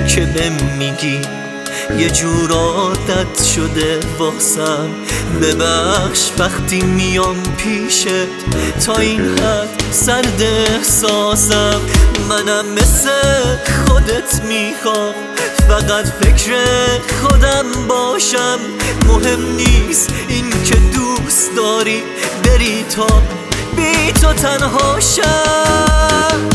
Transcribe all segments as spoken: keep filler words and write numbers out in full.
که بهم میگی یه جور عادت شده واسم. ببخش وقتی میام پیشت تا این حد سرد احساسم. منم مثل خودت میخوام فقط فکر خودم باشم. مهم نیست این که دوست داری بری تا بی تو تنهاشم.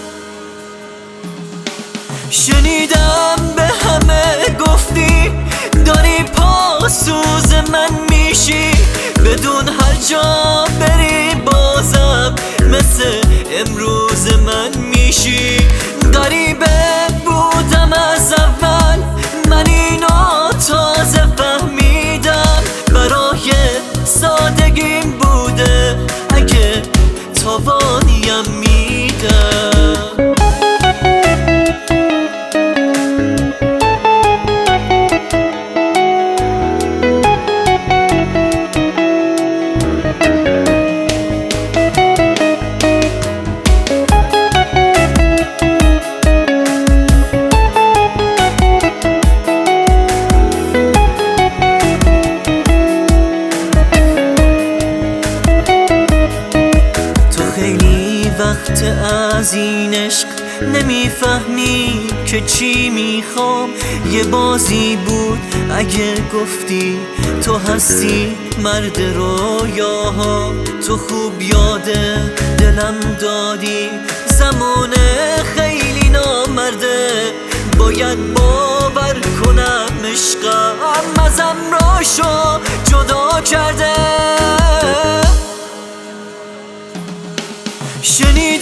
شنیدم به همه گفتی داری پاسوز من میشی. بدون هر جا بری بازم مثل امروز من میشی. غریبه بودم از اول من اینو تازه فهمیدم. برای سادگیم بوده اگه تاوانیم میدم. وقت از این عشق نمیفهمی که چی میخوام. یه بازی بود اگه گفتی تو هستی مرد رویاها. تو خوب یاد دلم دادی زمان خیلی نامرده. باید باور کنم عشقم ازم راشو جدا کرده. شنید